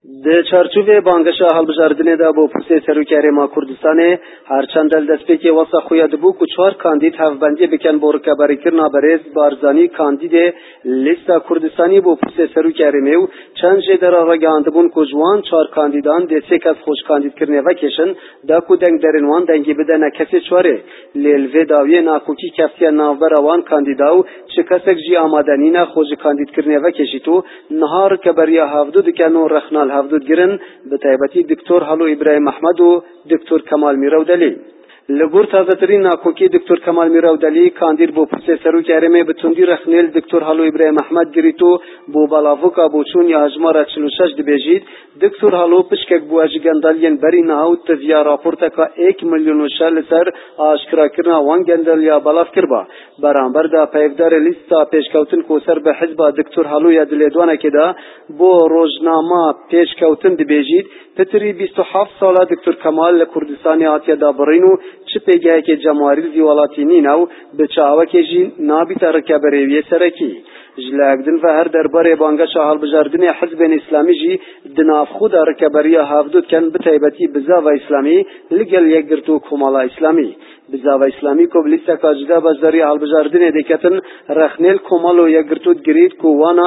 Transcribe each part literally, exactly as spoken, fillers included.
د چارچوب بانگش هلبجاردن دا بو پرسه سروکاری ما کردستانه هرچند دل دست پیکی واسه خوید بو که چهار کاندید هفبندی بکن بو رکبری کرنا برز بارزانی کاندید لیستا کردستانی بو پرسه سروکاری میو چند جدر آرگاند بون که جوان چهار کاندیدان دسته کس خوش کاندید کرنه وکشن دا که دنگ درنوان دنگی بدن کسی چواره لیلوی داوی ناکوکی کسی ناوبر آوان کاندیداو چه کسک جی آمادنینا خوش کاندید کرنه وکشی تو نهار کبریا هفدو دکنو رخنال هفدود گرن به تایبەتی دکتۆر هەڵۆ ئیبراهیم محمد و دکتۆر کەمال میرەودەلی لەگۆر تازەترین ناکۆکی دکتۆر کەمال میرەودەلی کاندید بۆ پرسێ سەرۆکیارەمێ بە توندی رەخنێل دکتۆر هەڵۆ ئیبراهیم محمد گریتۆ بۆ بەڵاڤۆکا بۆ چوونی هەژمارە چل و شەش دەبێژیت دکتۆر هەڵۆ پشکێک بووە ji گەندەلیên berî nahawt teviya raporteka êk milyon û şe li ser aşkirakirina wan gendeliya belav kirba beramber da peyvdarê lîsta pêşkewtin ku ser bi hizba diktor Helûya dilêdwanekê de bo rojnama pêşkewtin dibêjît pitirî bîst û heft sala diktor Kemal li Kurdistanê hatiye dabirîn û çi pêgehekê cemarî zî welatî nîne û bi çawekê jî nabîte rikeberêviyê serekî جلگدن و هر درباره بانگش هلبجاردن حزب اسلامی جی دناف خود رکبریه هفدود کن بتایبتی بزاو اسلامی لگل یک گرتو کمالا اسلامی بزاو اسلامی کو بلیسا کاجدا بجداری هلبجاردن دیکتن رخنیل کمالو یک گرتود گرید کو وانا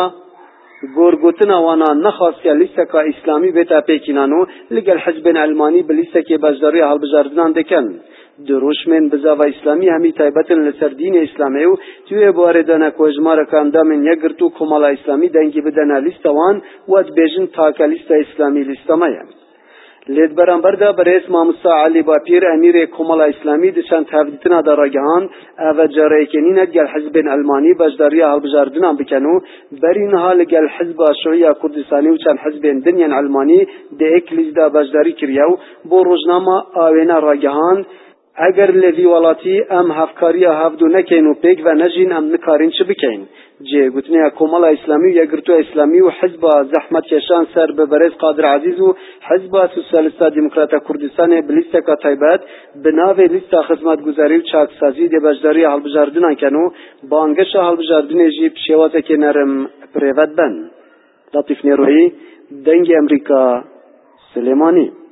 گورگوتنا وانا نخواست لیسا کا اسلامی بتا پیکینانو لگل حزب علمانی بلیسا که بجداری هلبجاردن دیکن دروش من بزاو اسلامی همی تایبتن لسر دین اسلامی و توی باردن کوجمار کاندامن یگرتو کمال اسلامی دنگی بدن لیست وان و بیجن تاکا لیست اسلامی لیست مایم لید برانبر دا برئیس ماموسا علی باپیر امیر کمال اسلامی دشان تفدیتنا دراگهان او جارایکنین گل حزب علمانی بجداری هلبجاردن بکنو برین حال گل حزب شیوعی کردستانی و چند حزب دنیا علمانی ده اک لیزدا بجداری کریو بو روزنامه آوینا راگهان اگر لوی ولاتی ام هفکاری هفدو نکین و پیگ و نجین ام نکارین چه بکین جه گوتنی کمال اسلامی و یگرتو اسلامی و حزب زحمت کشان سر به برز قادر عزیز و حزب سوسیالیستا دموکرات کردستان بلیستا کا تایبت بناو لیستا خدمت گزاری و چاکسازی دی بجداری هلبجاردن کنو بانگش هلبجاردن جی پشوازه که نرم پریوت بن لطیف نیروی دنگ امریکا سلیمانی